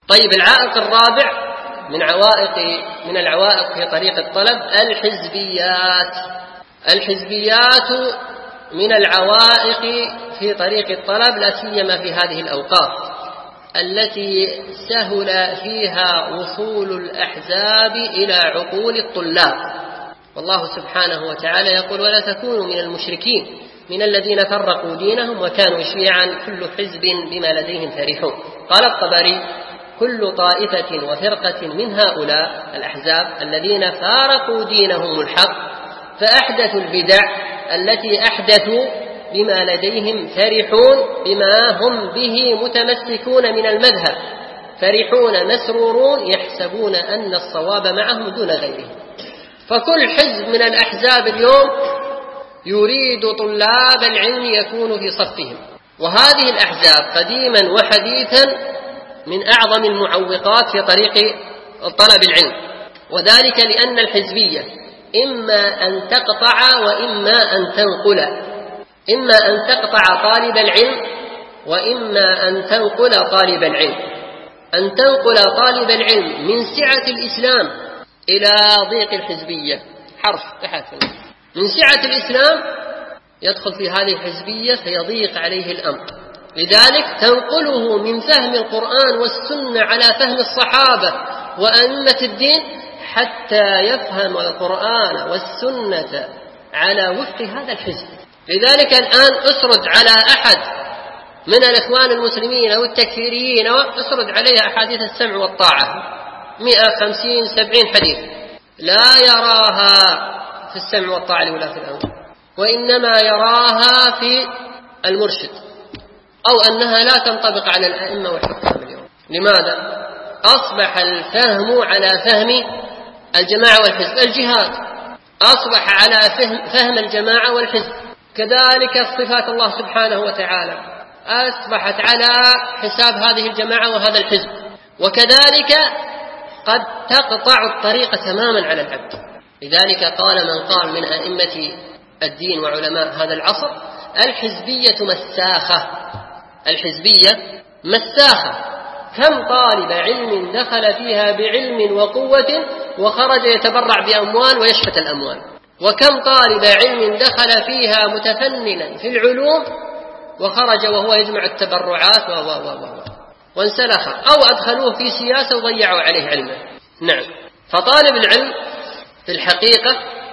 طيب، العائق الرابع من العوائق في طريق الطلب الحزبيات. الحزبيات من العوائق في طريق الطلب، لا سيما في هذه الأوقات التي سهل فيها وصول الأحزاب إلى عقول الطلاب. والله سبحانه وتعالى يقول: ولا تكونوا من المشركين من الذين فرقوا دينهم وكانوا شيعا كل حزب بما لديهم فرحون. قال الطبري: كل طائفة وفرقة من هؤلاء الأحزاب الذين فارقوا دينهم الحق فأحدثوا البدع التي أحدثوا بما لديهم فرحون بما هم به متمسكون من المذهب، فرحون مسرورون يحسبون أن الصواب معهم دون غيرهم. فكل حزب من الأحزاب اليوم يريد طلاب العلم يكونوا في صفهم، وهذه الأحزاب قديما وحديثا من أعظم المعوقات في طريق طلب العلم، وذلك لأن الحزبية إما أن تقطع وإما أن تنقل، إما أن تقطع طالب العلم وإما أن تنقل طالب العلم. أن تنقل طالب العلم من سعة الإسلام إلى ضيق الحزبية، حرف تحت من سعة الإسلام يدخل في هذه الحزبية فيضيق عليه الأمر، لذلك تنقله من فهم القرآن والسنة على فهم الصحابة وأئمة الدين حتى يفهم القرآن والسنة على وفق هذا الحزب. لذلك الآن أسرد على أحد من الإخوان المسلمين أو التكفيريين أو أسرد عليه أحاديث السمع والطاعة 150-70 حديث، لا يراها في السمع والطاعة لولاة الأمر، وإنما يراها في المرشد، أو أنها لا تنطبق على الأئمة والحكام اليوم. لماذا؟ أصبح الفهم على فهم الجماعة والحزب. الجهاد أصبح على فهم الجماعة والحزب، كذلك صفات الله سبحانه وتعالى أصبحت على حساب هذه الجماعة وهذا الحزب، وكذلك قد تقطع الطريق تماما على العبد. لذلك قال من قال من أئمة الدين وعلماء هذا العصر: الحزبية مساخة. الحزبية مساخة. كم طالب علم دخل فيها بعلم وقوة وخرج يتبرع بأموال ويشفت الأموال، وكم طالب علم دخل فيها متفننا في العلوم وخرج وهو يجمع التبرعات وانسلخ، أو أدخلوه في سياسة وضيعوا عليه علمه. نعم، فطالب العلم في الحقيقة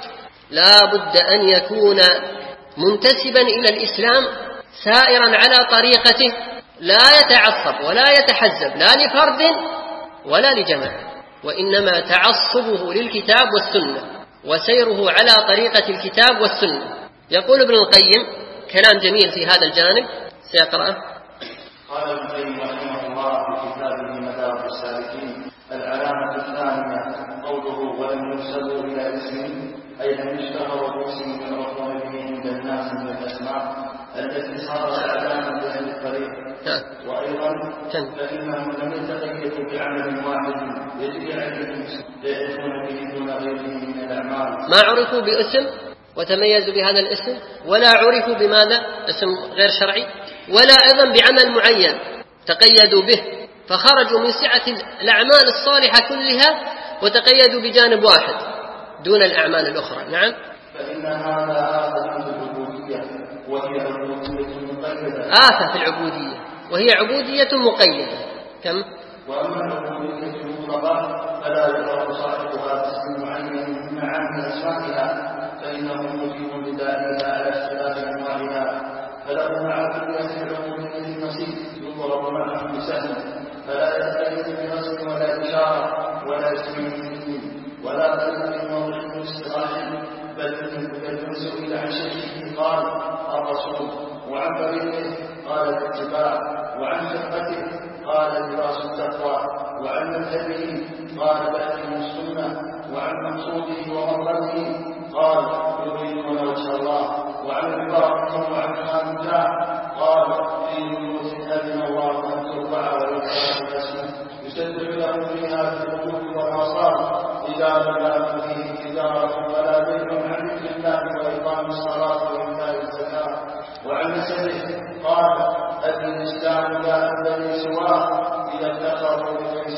لا بد أن يكون منتسبا إلى الإسلام سائرا على طريقته، لا يتعصب ولا يتحزب لا لفرد ولا لجماعة، وإنما تعصبه للكتاب والسنة وسيره على طريقة الكتاب والسنة. يقول ابن القيم كلام جميل في هذا الجانب سيقرأه. قال ابن القيم رحمه الله في كتابه مدارج السالكين: العلامة الثانية قوله ولم يرسلوا إلى اسم، أي لم يشتهروا باسم يعرفون به عند الناس من الأسماء التي صارت علامة لأهل الطريق. وأيضا فإنهم لم يتقيدوا بعمل واحد يجري عليهم يعرفون به دون غيره من الأعمال. ما عرفوا باسم وتميزوا بهذا الاسم، ولا عرفوا بماذا اسم غير شرعي، ولا أيضا بعمل معين تقيدوا به، فخرجوا من سعة الأعمال الصالحة كلها وتقيدوا بجانب واحد دون الأعمال الأخرى. نعم، فإن هذا آفة في العبودية وهي عبودية مقيدة. آفة في العبودية وهي عبودية مقيدة. كم؟ وأما العبودية المطلقة فلا يقرأ صاحبها باسم معين مع عن أسمائها، فإنه مجيب بدائها على اختلاف أنواعها، فله مع كل أهل العبودية نصيب يضرب معه بسهم، فلا يستقيم بنصب ولا إشارة ولا اسم ولا طريق موضع الاستراحة، بل سئل عن شيخه قال الرسول، وعن طريقه قال الاتباع، وعن فرقته قال لباس التقوى، وعن مذهبه قال تحكيم السنة، وعن مقصوده ومطلبه قال يريدون وجه الله، وعن عبارته وعن خامسه قال في بيوت أذن الله أن ترفع ويذكر اسمه يسبح له فيها في القلوب والآصال إذا بلغ فيه تجارة ولا بيع عن ذكر الله وإقام الصلاة وإيتاء الزكاة. وعن مسجد قال أدن الإسلام لا أبني سواه إذا افتقروا إليه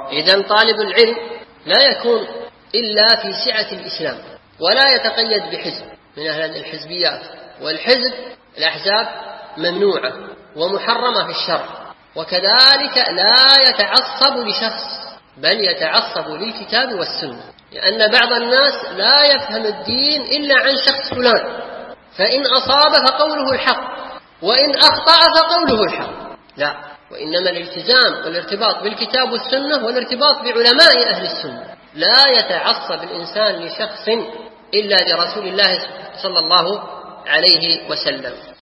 إذن طالب العلم لا يكون إلا في سعة الإسلام، ولا يتقيد بحزب من أهل الحزبيات. والحزب الأحزاب ممنوعة ومحرمة في الشرع، وكذلك لا يتعصب لشخص بل يتعصب للكتاب والسنة، لأن بعض الناس لا يفهم الدين إلا عن شخص فلان، فإن أصاب فقوله الحق وإن أخطأ فقوله الحق. لا، وإنما الالتزام والارتباط بالكتاب والسنة والارتباط بعلماء أهل السنة. لا يتعصب الإنسان لشخص إلا لرسول الله صلى الله عليه وسلم.